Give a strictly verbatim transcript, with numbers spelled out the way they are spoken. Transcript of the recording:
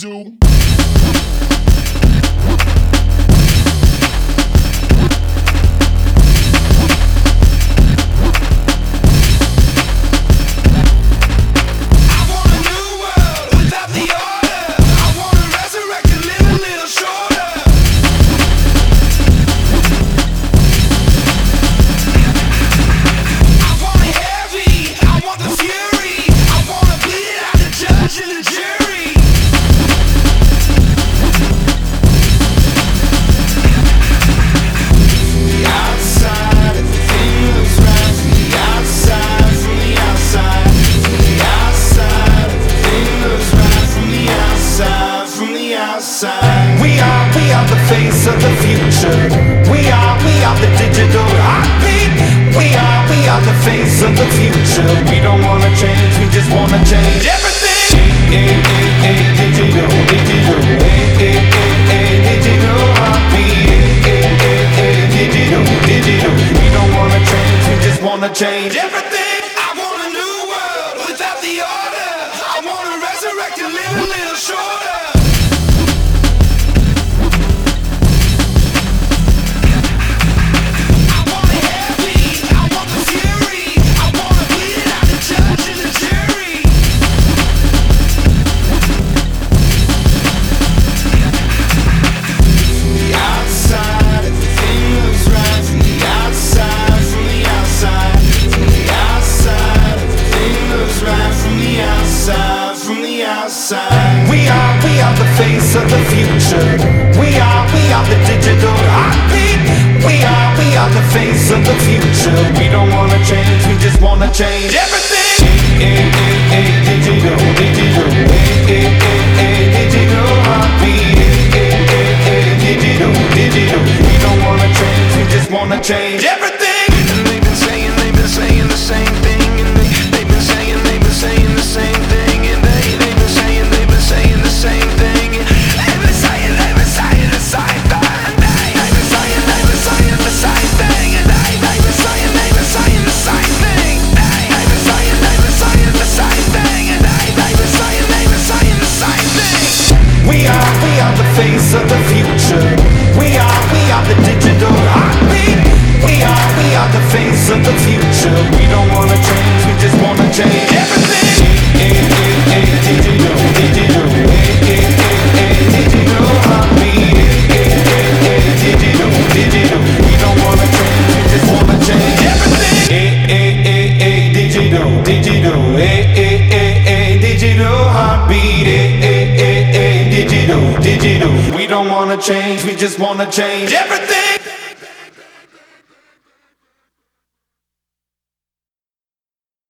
digital. We are, we are the face of the future. We are, we are the digital heartbeat. We are, we are the face of the future. We don't wanna change, we just wanna change everything. Hey, hey, hey, digital, digital. Hey, hey, hey, hey, digital heartbeat. Hey, hey, hey, digital, digital. We don't wanna change, we just wanna change everything. I want a new world without the order. I wanna resurrect and live a little shorter. We are, we are the face of the future. We are, we are the digital heartbeat. We are, we are the face of the future. We don't wanna change, we just wanna change everything. Hey, hey, hey, digital, digital. Hey, hey, hey, hey, digital heartbeat. Hey, hey, hey, digital, digital. We don't wanna change, we just wanna change everything. And they've been saying, they've been saying the same thing. And they, they've been saying, they've been saying the same thing. And they, they've been saying, they've been saying the same thing. They've been saying, they've been saying the same thing. They've been saying, they've been saying the same thing. And they, they've been saying, they've been saying the same thing. They've been saying, they've been saying the same thing. And they, they've been saying, they've been saying the same thing. We are, we are the face of the future. We are, we are the digital heartbeat. We are, we are the face of the future. We don't wanna change, we just wanna change everything. Hey, hey, hey, digital, digital. Hey, hey, hey, hey, digital heartbeat. Hey, hey, hey, digital, digital. We don't wanna change, we just wanna change everything. Hey, hey, hey, hey, digital, digital. Hey, hey, hey, hey, digital heartbeat. Hey, hey, hey, hey, digital, digital. We don't wanna change, we just wanna change everything.